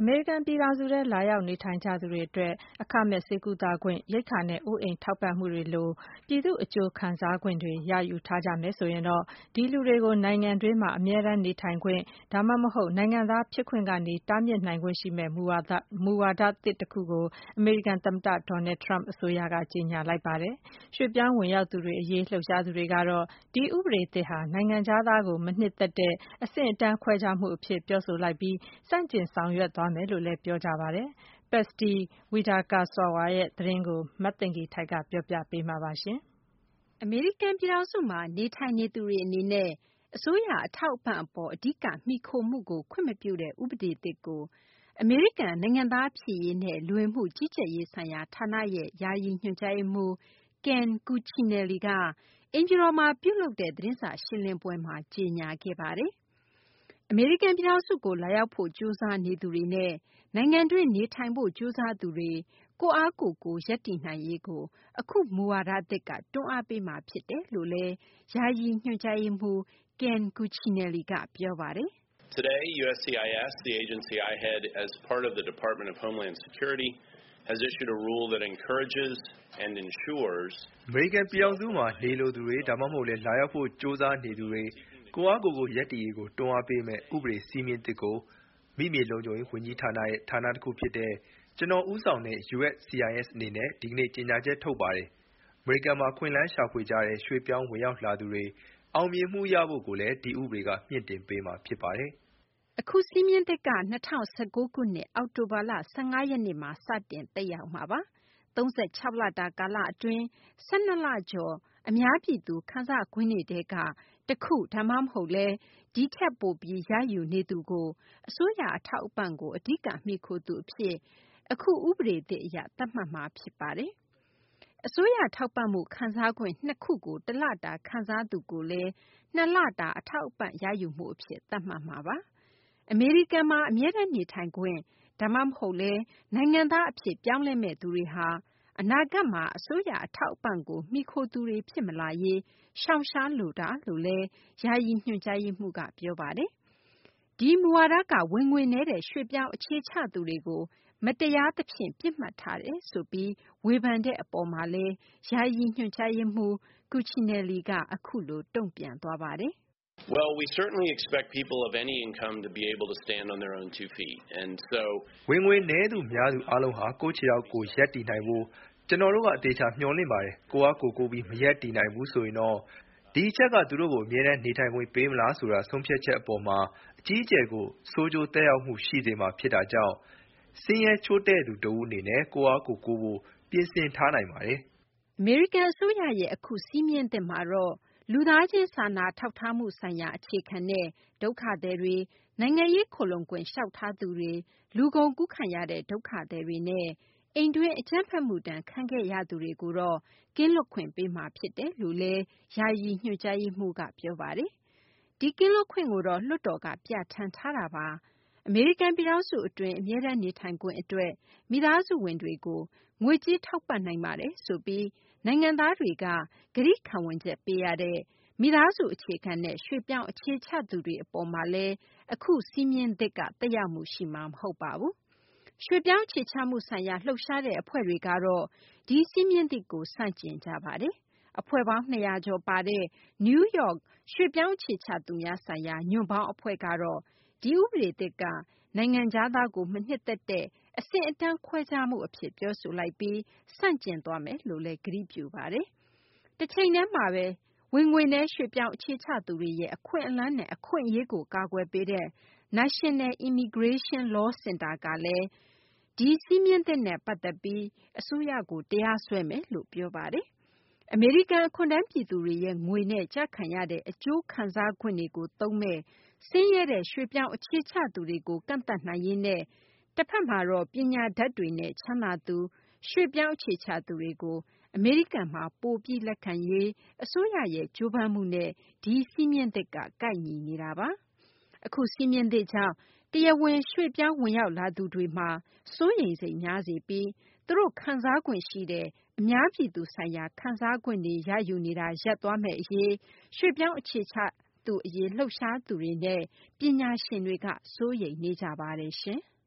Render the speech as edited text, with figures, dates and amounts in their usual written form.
အမေရိကန်ပြည်ထောင်စုထဲလာရောက်နေထိုင်ကြသူတွေအတွက်အခမဲ့ဆေးကုသခွင့်၊ရိက္ခာနဲ့အိုးအိမ်ထောက်ပံ့မှုတွေလိုပြည်သူ့အကျိုးခံစားခွင့်တွေရယူထားကြမယ်ဆိုရင်တော့ဒီလူတွေကိုနိုင်ငံတွင်းမှာအမြဲတမ်းနေထိုင်ခွင့်ဒါမှမဟုတ်နိုင်ငံသားဖြစ်ခွင့်ကနေတားမြစ်နိုင်ခွင့်ရှိမယ့်မူဝါဒသစ်တခုကိုအမေရိကန်သမ္မတ Donald Trump အစိုးရကကြေညာလိုက်ပါတယ်။ရွှေ့ပြောင်းဝင်ရောက်သူတွေအရေးလှုပ်ရှားသူတွေကတော့ဒီဥပဒေသစ်ဟာနိုင်ငံခြားသားကိုမနှစ်သက်တဲ့အဆင့်အတန်းခွဲခြားမှုအဖြစ်ပြောဆိုလိုက်ပြီးဆန့်ကျင်ဆောင်ရွက်သွားမယ်လို့လည်းပြောကြပါတယ်။ Patsy Widakuswara ရဲ့သတင်းကိုမသိင်္ဂီထိုက်ကပြောပြပေးမှာပါ။အမေရိကန်ပြည်ထောင်စုမှာနေထိုင်နေသူတွေအနေနဲ့အစိုးရအထောက်အပံ့အပေါ်အဓိကမှီခိုမှုကိုခွင့်မပြုတဲ့ဥပဒေသစ်ကိုအမေရိကန်နိုင်ငံသားဖြစ်ရေးနဲ့လူဝင်မှုကြီးကြပ်ရေးဆိုင်ရာဌာနရဲ့ယာယီညွှန်ကြားရေးမှူး Ken Cuccinelli ကအိမ်ဖြူတော်မှာပြုလုပ်တဲ့သတင်းစာရှင်းလင်းပွဲမှာကြေညာခဲ့ပါတယ်။အမေရိကန်ပြည်ထောင်စုကိုလာရောက်ဖို့ကြိုးစားနေသူတွေနဲ့နိုင်ငံတွင်းနေထိုင်ဖို့ကြိုးစားသူတွေကိုယ့်အားကိုယ်ကိုရပ်တည်နိုင်ရေးကိုအခုမူဝါဒသစ်ကတွန်းအားပေးမှာဖြစ်တယ်လို့လည်းယာယီညွှန်ကြားရေးမှူး Ken Cuccinelli ကပြောပါတယ်။ Today, USCIS, the agency I head as part of the Department of Homeland Security, has issued a rule that encourages and ensures အမေရိကန်ပြည်ထောင်စုမှာနေလိုသူတွေဒါမှမဟုတ်လည်းလာရောက်ဖို့ကြိုးစားနေသူတွေကိုယ့်အားကိုယ်ကိုရပ်တည်ရေးကိုတွန်းအားပေးမဲ့ဥပဒေစည်းမျဉ်းသစ်ကိုမိမြေလုံခြုံရေးဝန်ကြီးဌာနရဲ့ဌာနတစ်ခုဖြစ်တဲ့ကျွန်တော်ဦးဆောင်တဲ့ USCIS အနေနဲ့ဒီကနေ့ကြေညာချက်ထုတ်ပါတယ်။အမေရိကန်မှာခွင့်လန်းရှာဖွေကြတဲ့ရွှေ့ပြောင်းဝင်ရောက်လာသူတွေအောင်မြင်မှုရဖို့ကိုလည်းဒီဥပဒေကမြင့်တင်ပေးမှာဖြစ်ပါတယ်။အခုစည်းမျဉ်းသစ်က2019ခုနှစ်အောက်တိုဘာလ15ရက်နေ့မှာစတင်သက်ရောက်မှာပါ။36လတာကာလအတွင်း12လကျော်အများပြည်သူခံစားခွင့်တွေထဲကတစ်ခုဒါမှမဟုတ်လည်းဒီထက်ပိုပြီးရယူနေသူကိုအစိုးရအထောက်အပံ့ကိုအဓိကမှီခိုသူအဖြစ်အခုဥပဒေသစ်အရသတ်မှတ်မှာဖြစ်ပါတယ်။အစိုးရထောက်ပံ့မှုခံစားခွင့်2ခုကို1လတာခံစားသူကိုလည်း2လတာအထောက်အပံ့ရယူမှုအဖြစ်သတ်မှတ်မှာပါ။အမေရိကန်မှာအမြဲတမ်းနေထိုင်ခွင့်ဒါမှမဟုတ်လည်းနိုင်ငံသားအဖြစ်ပြောင်းလဲမဲ့သူတွေဟာအနာဂတ်မှာအစိုးရအထောက်အပံ့ကိုမှီခိုသူတွေဖြစ်မလာရေးရှောင်ရှားလိုတာလို့လည်းယာယီညွှန်ကြားရေးမှူးကပြောပါတယ်။ဒီမူဝါဒကဝင်ငွေနည်းတဲ့ရွှေ့ပြောင်းအခြေချသူတွေကိုမတရားသဖြင့်ပြစ်မှတ်ထားတယ်ဆိုပြီးဝေဖန်တဲ့အပေါ်မှာလည်းယာယီညွှန်ကြားရေးမှူး Cuccinelli ကအခုလိုတုံ့ပြန်သွားပါတယ်။ Well, we certainly expect people of any income to be able to stand on their own 2 feet. And so ဝင်ငွေနည်းသူများသူအားလုံးဟာကိုယ့်ခြေထောက်ကိုရပ်တည်နိုင်ဖို့ကျွန်တော်တို့ကအသေးချာမျှော်လင့်ပါတယ်။ကိုယ့်အားကိုယ်ပြီးမရပ်တည်နိုင်ဘူးဆိုရင်တော့ဒီအချက်ကသူတို့ကိုအမြဲတမ်းနေထိုင်ခွင့်ပေးမလားဆိုတာဆုံးဖြတ်ချက်အပေါ်မှာအကြီးအကျယ်ကိုဆိုးကျိုးသက်ရောက်မှုရှိစေမှာဖြစ်တာကြောင့်စင်းရဲချိုးတဲ့သူတဦးအနေနဲ့ကိုယ့်အားကိုယ်ဖို့ပြင်ဆင်ထားနိုင်ပါတယ်။အမေရိကန်အစိုးရရဲ့အခုစည်းမျဉ်းသစ်မှာတော့လူသားချင်းစာနာထောက်ထားမှုဆိုင်ရာအခြေခံတဲ့ဒုက္ခသည်တွေနိုင်ငံရေးခိုလှုံခွင့်လျှောက်ထားသူတွေလူကုန်ကူးခံရတဲ့ဒုက္ခသည်တွေနဲ့အိမ်တွင်းအကြမ်းဖက်မှုဒဏ်ခံခဲ့ရသူတွေကိုတော့ကင်းလွတ်ခွင့်ပေးမှာဖြစ်တယ်လို့လည်းယာယီညွှန်ကြားရေးမှူးကပြောပါတယ်။ဒီကင်းလွတ်ခွင့်ကိုတော့လွှတ်တော်ကပြဌာန်းထားတာပါ။အမေရိကန်ပြည်ထောင်စုအတွင်းအမြဲတမ်းနေထိုင်ခွင့်အတွက်မိသားစုဝင်တွေကိုငွေကြေးထောက်ပံ့နိုင်ပါတယ်ဆိုပြီးနိုင်ငံသားတွေကကတိခံဝင်ချက်ပေးရတဲ့မိသားစုအခြေခံတဲ့ရွှေ့ပြောင်းအခြေချသူတွေအပေါ်မှာလည်းအခုစည်းမျဉ်းသစ်ကသက်ရောက်မှုရှိမှာမဟုတ်ပါဘူး။ရွှေ့ပြောင်းအခြေချမှုဆိုင်ရာလှုပ်ရှားတဲ့အဖွဲ့တွေကတော့ဒီစည်းမျဉ်းသစ်ကိုဆန့်ကျင်ကြပါတယ်။အဖွဲ့ပေါင်း200ကျော်ပါတဲ့ New York ရွှေ့ပြောင်းအခြေချသူများဆိုင်ရာညွန့်ပေါင်းအဖွဲ့ကတော့ဒီဥပဒေသစ်ကနိုင်ငံခြားသားကိုမနှစ်သက်တဲ့အဆင့်အတန်းခွဲခြားမှုအဖြစ်ပြောဆိုလိုက်ပြီးဆန့်ကျင်သွားမယ်လို့လည်းကတိပြုပါတယ်။တချိန်တည်းမှာပဲဝင်ငွေနည်းရွှေ့ပြောင်းအခြေချသူတွေရဲ့အခွင့်အလမ်းနဲ့အခွင့်အရေးကိုကာကွယ်ပေးတဲ့ National Immigration Law Center ကလည်းဒီစည်းမျဉ်းသစ်နဲ့ပတ်သက်ပြီးအစိုးရကိုတရားစွဲမယ်လို့ပြောပါတယ်။အမေရိကန်အခွန်ထမ်းပြည်သူတွေရဲ့ငွေနဲ့ကျခံရတဲ့အကျိုးခံစားခွင့်တွေကိုသုံးမဲ့ဆင်းရဲတဲ့ရွှေ့ပြောင်းအခြေချသူတွေကိုကန့်သတ်နိုင်ရေးနဲ့တစ်ဖက်မှာတော့ပညာတတ်တွေနဲ့ချမ်းသာသူရွှေ့ပြောင်းအခြေချသူတွေကိုအမေရိကန်မှာပိုပြီးလက်ခံရေးအစိုးရရဲ့ကြိုးပမ်းမှုနဲ့ဒီစည်းမျဉ်းသစ်ကကိုက်ညီနေတာပါ။အခုစည်းမျဉ်းသစ်ကြောင့်တရားဝင်ရွှေ့ပြောင်းဝင်ရောက်လာသူတွေမှာစိုးရိမ်စိတ်များစေပြီးသူတို့ခံစားခွင့်ရှိတဲ့အများပြည်သူဆိုင်ရာခံစားခွင့်တွေရယူနေတာရပ်သွားမယ့်အရေးရွှေ့ပြောင်းအခြေချသူအရေးလှုပ်ရှားသူတွေနဲ့ပညာရှင်တွေကစိုးရိမ်နေကြပါတယ်ရှင်။